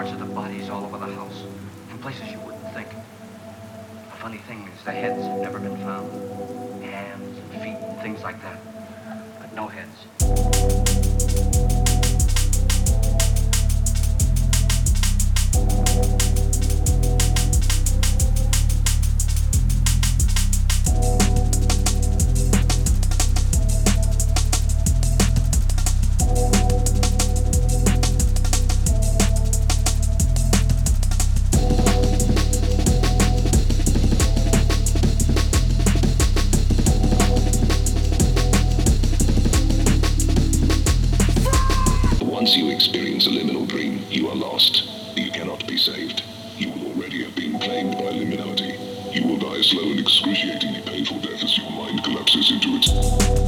parts of the bodies all over the house, in places you wouldn't think. The funny thing is the heads have never been found. Hands and feet and things like that. But no heads. Once you experience a liminal dream, you are lost. You cannot be saved. You will already have been claimed by liminality. You will die a slow and excruciatingly painful death as your mind collapses into its...